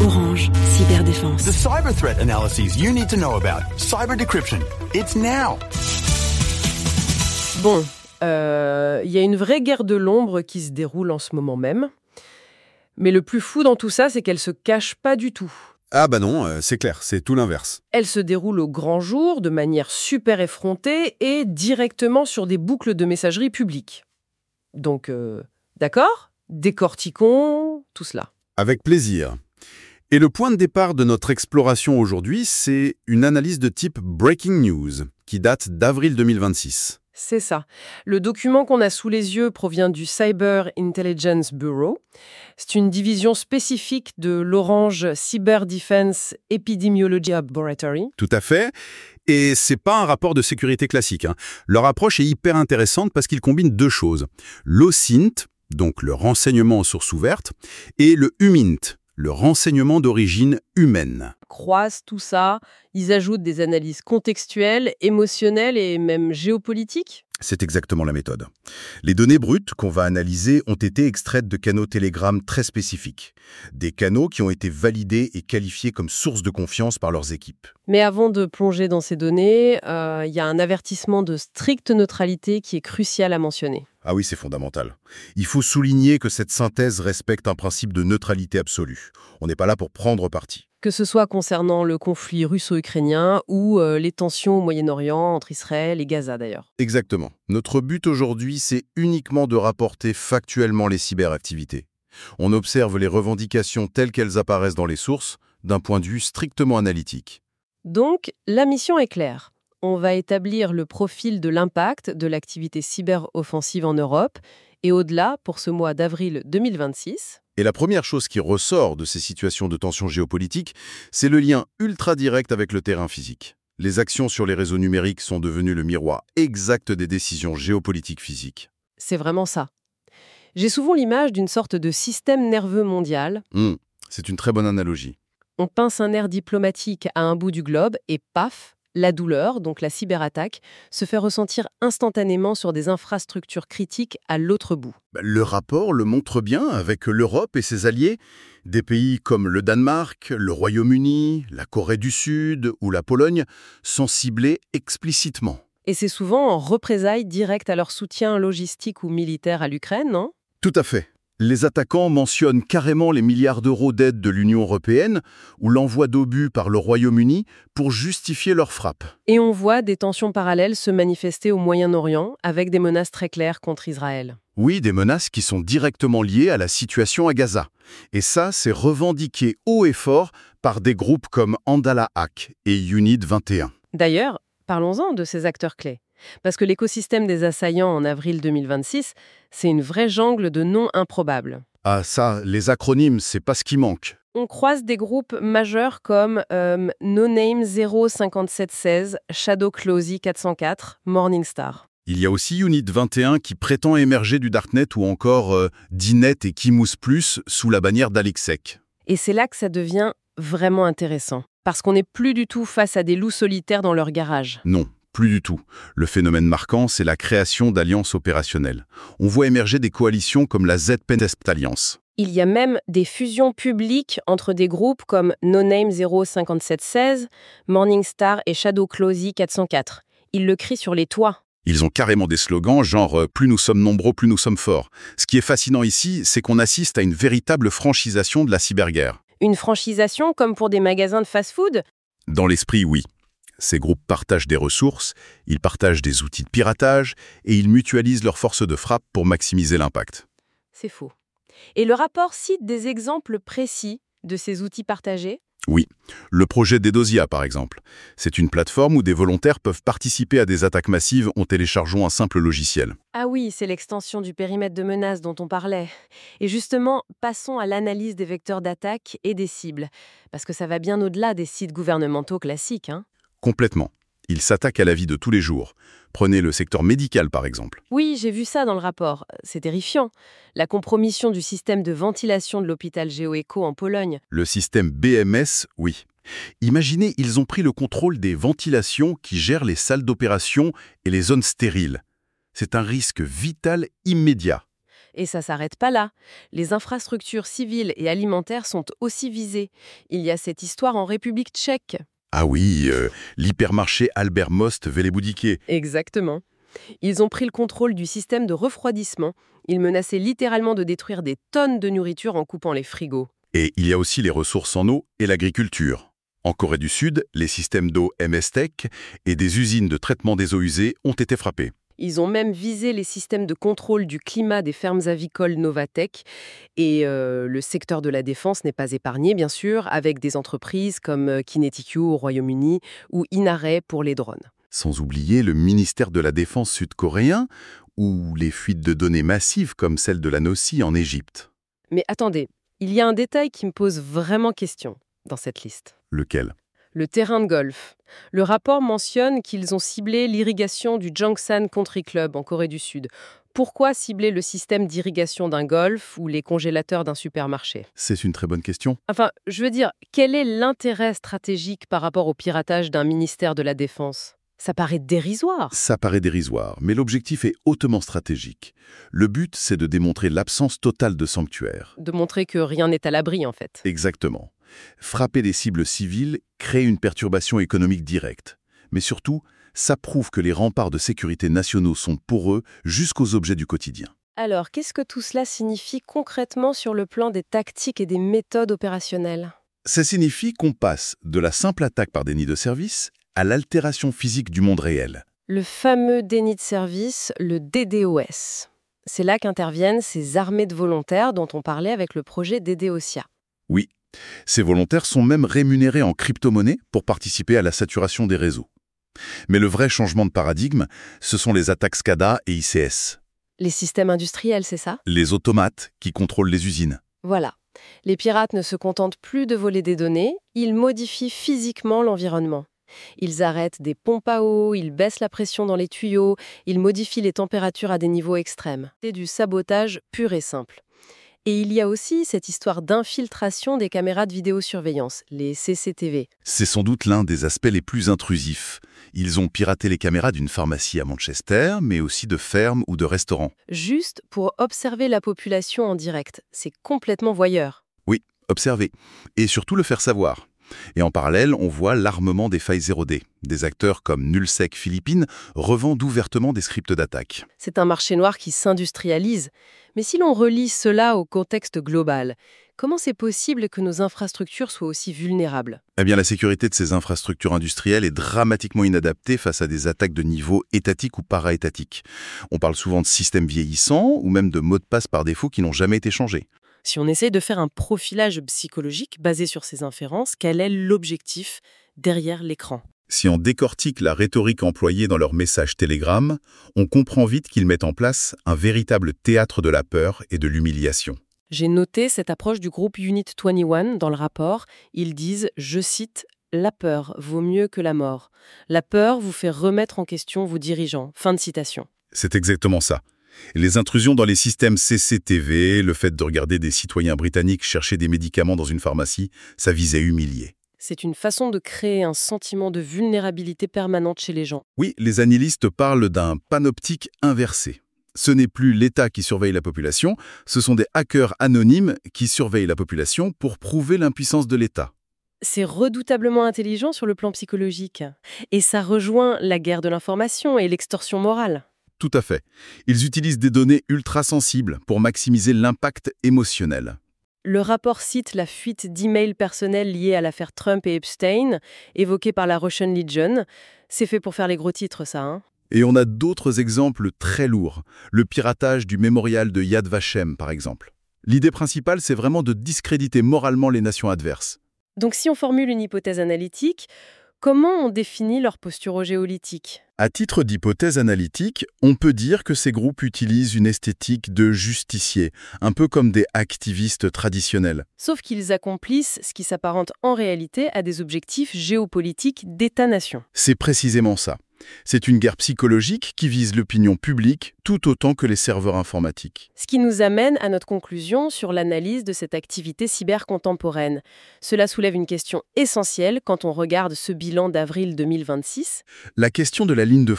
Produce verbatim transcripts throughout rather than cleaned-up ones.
Orange. Cyberdéfense. The cyber threat analyses you need to know about. Cyber decryption. It's now. Bon, il euh, y a une vraie guerre de l'ombre qui se déroule en ce moment même. Mais le plus fou dans tout ça, c'est qu'elle se cache pas du tout. Ah bah non, euh, c'est clair, c'est tout l'inverse. Elle se déroule au grand jour, de manière super effrontée et directement sur des boucles de messagerie publiques. Donc, euh, d'accord ? Décortiquons tout cela. Avec plaisir. Et le point de départ de notre exploration aujourd'hui, c'est une analyse de type Breaking News, qui date d'avril deux mille vingt-six. C'est ça. Le document qu'on a sous les yeux provient du Cyber Intelligence Bureau. C'est une division spécifique de l'Orange Cyber Defense Epidemiology Laboratory. Tout à fait. Et c'est pas un rapport de sécurité classique, hein. Leur approche est hyper intéressante parce qu'ils combinent deux choses. L'O S I N T, donc le renseignement aux sources ouvertes, et le U M I N T, le renseignement d'origine humaine. Croisent tout ça, ils ajoutent des analyses contextuelles, émotionnelles et même géopolitiques. C'est exactement la méthode. Les données brutes qu'on va analyser ont été extraites de canaux Telegram très spécifiques. Des canaux qui ont été validés et qualifiés comme source de confiance par leurs équipes. Mais avant de plonger dans ces données, il euh, y a un avertissement de stricte neutralité qui est crucial à mentionner. Ah oui, c'est fondamental. Il faut souligner que cette synthèse respecte un principe de neutralité absolue. On n'est pas là pour prendre parti. Que ce soit concernant le conflit russo-ukrainien ou euh, les tensions au Moyen-Orient entre Israël et Gaza d'ailleurs. Exactement. Notre but aujourd'hui, c'est uniquement de rapporter factuellement les cyberactivités. On observe les revendications telles qu'elles apparaissent dans les sources, d'un point de vue strictement analytique. Donc, la mission est claire. On va établir le profil de l'impact de l'activité cyber-offensive en Europe et au-delà pour ce mois d'avril deux mille vingt-six. Et la première chose qui ressort de ces situations de tension géopolitique, c'est le lien ultra direct avec le terrain physique. Les actions sur les réseaux numériques sont devenues le miroir exact des décisions géopolitiques physiques. C'est vraiment ça. J'ai souvent l'image d'une sorte de système nerveux mondial. Mmh, c'est une très bonne analogie. On pince un nerf diplomatique à un bout du globe et paf, la douleur, donc la cyberattaque, se fait ressentir instantanément sur des infrastructures critiques à l'autre bout. Le rapport le montre bien avec l'Europe et ses alliés. Des pays comme le Danemark, le Royaume-Uni, la Corée du Sud ou la Pologne sont ciblés explicitement. Et c'est souvent en représailles directes à leur soutien logistique ou militaire à l'Ukraine, non ? Tout à fait. Les attaquants mentionnent carrément les milliards d'euros d'aide de l'Union européenne ou l'envoi d'obus par le Royaume-Uni pour justifier leur frappe. Et on voit des tensions parallèles se manifester au Moyen-Orient avec des menaces très claires contre Israël. Oui, des menaces qui sont directement liées à la situation à Gaza. Et ça, c'est revendiqué haut et fort par des groupes comme Andala Hack et Unit vingt et un. D'ailleurs, parlons-en de ces acteurs clés. Parce que l'écosystème des assaillants en avril deux mille vingt-six, c'est une vraie jungle de noms improbables. Ah ça, les acronymes, c'est pas ce qui manque. On croise des groupes majeurs comme euh, No Name zéro cinquante-sept seize, Shadow Closey quatre cent quatre, Morningstar. Il y a aussi Unit vingt et un qui prétend émerger du Darknet ou encore euh, Dinet et Kimous Plus sous la bannière d'Alexec. Et c'est là que ça devient vraiment intéressant. Parce qu'on n'est plus du tout face à des loups solitaires dans leur garage. Non. Plus du tout. Le phénomène marquant, c'est la création d'alliances opérationnelles. On voit émerger des coalitions comme la Z-Pentest Alliance. Il y a même des fusions publiques entre des groupes comme No Name zéro cinquante-sept seize, Morningstar et Shadow Closey quatre cent quatre. Ils le crient sur les toits. Ils ont carrément des slogans genre euh, « plus nous sommes nombreux, plus nous sommes forts ». Ce qui est fascinant ici, c'est qu'on assiste à une véritable franchisation de la cyberguerre. Une franchisation comme pour des magasins de fast-food ? Dans l'esprit, oui. Ces groupes partagent des ressources, ils partagent des outils de piratage et ils mutualisent leurs forces de frappe pour maximiser l'impact. C'est faux. Et le rapport cite des exemples précis de ces outils partagés ? Oui. Le projet d'Edosia, par exemple. C'est une plateforme où des volontaires peuvent participer à des attaques massives en téléchargeant un simple logiciel. Ah oui, c'est l'extension du périmètre de menace dont on parlait. Et justement, passons à l'analyse des vecteurs d'attaque et des cibles. Parce que ça va bien au-delà des sites gouvernementaux classiques, hein. Complètement. Il s'attaque à la vie de tous les jours. Prenez le secteur médical, par exemple. Oui, j'ai vu ça dans le rapport. C'est terrifiant. La compromission du système de ventilation de l'hôpital GeoEco en Pologne. Le système B M S, oui. Imaginez, ils ont pris le contrôle des ventilations qui gèrent les salles d'opération et les zones stériles. C'est un risque vital immédiat. Et ça s'arrête pas là. Les infrastructures civiles et alimentaires sont aussi visées. Il y a cette histoire en République tchèque. Ah oui, euh, l'hypermarché Albert Most Velebudike. Exactement. Ils ont pris le contrôle du système de refroidissement. Ils menaçaient littéralement de détruire des tonnes de nourriture en coupant les frigos. Et il y a aussi les ressources en eau et l'agriculture. En Corée du Sud, les systèmes d'eau M S T E C et des usines de traitement des eaux usées ont été frappés. Ils ont même visé les systèmes de contrôle du climat des fermes avicoles Novatec. Et euh, le secteur de la défense n'est pas épargné, bien sûr, avec des entreprises comme Kinetic U au Royaume-Uni ou Inare pour les drones. Sans oublier le ministère de la Défense sud-coréen ou les fuites de données massives comme celle de la Nossi en Égypte. Mais attendez, il y a un détail qui me pose vraiment question dans cette liste. Lequel ? Le terrain de golf. Le rapport mentionne qu'ils ont ciblé l'irrigation du Jongsan Country Club en Corée du Sud. Pourquoi cibler le système d'irrigation d'un golf ou les congélateurs d'un supermarché ? C'est une très bonne question. Enfin, je veux dire, quel est l'intérêt stratégique par rapport au piratage d'un ministère de la Défense ? Ça paraît dérisoire. Ça paraît dérisoire, mais l'objectif est hautement stratégique. Le but, c'est de démontrer l'absence totale de sanctuaire. De montrer que rien n'est à l'abri, en fait. Exactement. Frapper des cibles civiles crée une perturbation économique directe. Mais surtout, ça prouve que les remparts de sécurité nationaux sont poreux jusqu'aux objets du quotidien. Alors, qu'est-ce que tout cela signifie concrètement sur le plan des tactiques et des méthodes opérationnelles ? Ça signifie qu'on passe de la simple attaque par déni de service à l'altération physique du monde réel. Le fameux déni de service, le D D O S. C'est là qu'interviennent ces armées de volontaires dont on parlait avec le projet DDoSia. Oui, ces volontaires sont même rémunérés en crypto-monnaie pour participer à la saturation des réseaux. Mais le vrai changement de paradigme, ce sont les attaques SCADA et I C S. Les systèmes industriels, c'est ça ? Les automates qui contrôlent les usines. Voilà. Les pirates ne se contentent plus de voler des données, ils modifient physiquement l'environnement. Ils arrêtent des pompes à eau, ils baissent la pression dans les tuyaux, ils modifient les températures à des niveaux extrêmes. C'est du sabotage pur et simple. Et il y a aussi cette histoire d'infiltration des caméras de vidéosurveillance, les C C T V. C'est sans doute l'un des aspects les plus intrusifs. Ils ont piraté les caméras d'une pharmacie à Manchester, mais aussi de fermes ou de restaurants. Juste pour observer la population en direct. C'est complètement voyeur. Oui, observer. Et surtout le faire savoir. Et en parallèle, on voit l'armement des failles zéro D. Des acteurs comme Nullsec Philippines revendent ouvertement des scripts d'attaque. C'est un marché noir qui s'industrialise. Mais si l'on relie cela au contexte global, comment c'est possible que nos infrastructures soient aussi vulnérables ? Eh bien, la sécurité de ces infrastructures industrielles est dramatiquement inadaptée face à des attaques de niveau étatique ou para-étatique. On parle souvent de systèmes vieillissants ou même de mots de passe par défaut qui n'ont jamais été changés. Si on essaye de faire un profilage psychologique basé sur ces inférences, quel est l'objectif derrière l'écran ? Si on décortique la rhétorique employée dans leurs messages Telegram, on comprend vite qu'ils mettent en place un véritable théâtre de la peur et de l'humiliation. J'ai noté cette approche du groupe Unit vingt et un dans le rapport. Ils disent, je cite, « La peur vaut mieux que la mort. La peur vous fait remettre en question vos dirigeants. » Fin de citation. C'est exactement ça. Les intrusions dans les systèmes C C T V, le fait de regarder des citoyens britanniques chercher des médicaments dans une pharmacie, ça visait à humilier. C'est une façon de créer un sentiment de vulnérabilité permanente chez les gens. Oui, les analystes parlent d'un panoptique inversé. Ce n'est plus l'État qui surveille la population, ce sont des hackers anonymes qui surveillent la population pour prouver l'impuissance de l'État. C'est redoutablement intelligent sur le plan psychologique. Et ça rejoint la guerre de l'information et l'extorsion morale. Tout à fait. Ils utilisent des données ultra sensibles pour maximiser l'impact émotionnel. Le rapport cite la fuite d'emails personnels liés à l'affaire Trump et Epstein, évoquée par la Russian Legion. C'est fait pour faire les gros titres, ça, hein ? Et on a d'autres exemples très lourds. Le piratage du mémorial de Yad Vashem, par exemple. L'idée principale, c'est vraiment de discréditer moralement les nations adverses. Donc si on formule une hypothèse analytique, comment on définit leur posture géopolitique ? À titre d'hypothèse analytique, on peut dire que ces groupes utilisent une esthétique de justicier, un peu comme des activistes traditionnels. Sauf qu'ils accomplissent ce qui s'apparente en réalité à des objectifs géopolitiques d'État-nation. C'est précisément ça. C'est une guerre psychologique qui vise l'opinion publique tout autant que les serveurs informatiques. Ce qui nous amène à notre conclusion sur l'analyse de cette activité cybercontemporaine. Cela soulève une question essentielle quand on regarde ce bilan d'avril deux mille vingt-six. La question de la ligne de front.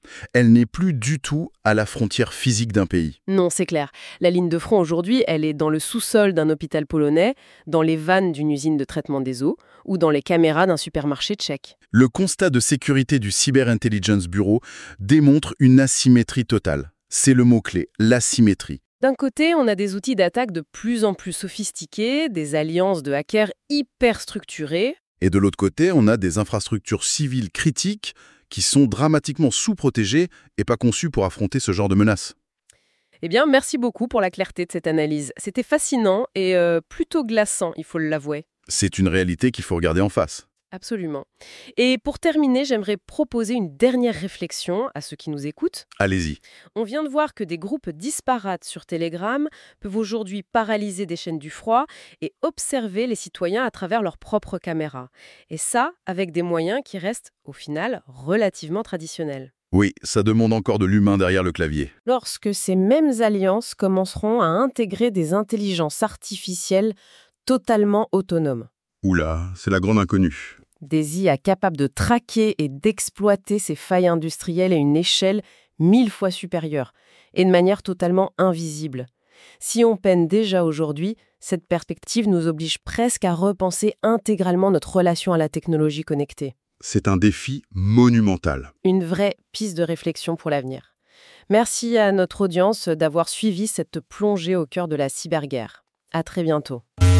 Elle n'est plus du tout à la frontière physique d'un pays. Non, c'est clair. La ligne de front aujourd'hui, elle est dans le sous-sol d'un hôpital polonais, dans les vannes d'une usine de traitement des eaux ou dans les caméras d'un supermarché tchèque. Le constat de sécurité du Cyber Intelligence Bureau démontre une asymétrie totale. C'est le mot-clé, l'asymétrie. D'un côté, on a des outils d'attaque de plus en plus sophistiqués, des alliances de hackers hyper structurées. Et de l'autre côté, on a des infrastructures civiles critiques qui sont dramatiquement sous-protégées et pas conçues pour affronter ce genre de menaces. Eh bien, merci beaucoup pour la clarté de cette analyse. C'était fascinant et euh, plutôt glaçant, il faut l'avouer. C'est une réalité qu'il faut regarder en face. Absolument. Et pour terminer, j'aimerais proposer une dernière réflexion à ceux qui nous écoutent. Allez-y. On vient de voir que des groupes disparates sur Telegram peuvent aujourd'hui paralyser des chaînes du froid et observer les citoyens à travers leurs propres caméras. Et ça, avec des moyens qui restent, au final, relativement traditionnels. Oui, ça demande encore de l'humain derrière le clavier. Lorsque ces mêmes alliances commenceront à intégrer des intelligences artificielles totalement autonomes. Oula, c'est la grande inconnue. Des I A capables de traquer et d'exploiter ces failles industrielles à une échelle mille fois supérieure et de manière totalement invisible. Si on peine déjà aujourd'hui, cette perspective nous oblige presque à repenser intégralement notre relation à la technologie connectée. C'est un défi monumental. Une vraie piste de réflexion pour l'avenir. Merci à notre audience d'avoir suivi cette plongée au cœur de la cyberguerre. À très bientôt.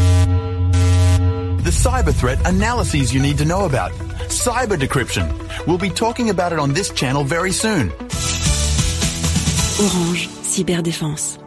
The cyber threat analyses you need to know about. Cyber decryption. We'll be talking about it on this channel very soon. Orange Cyberdéfense.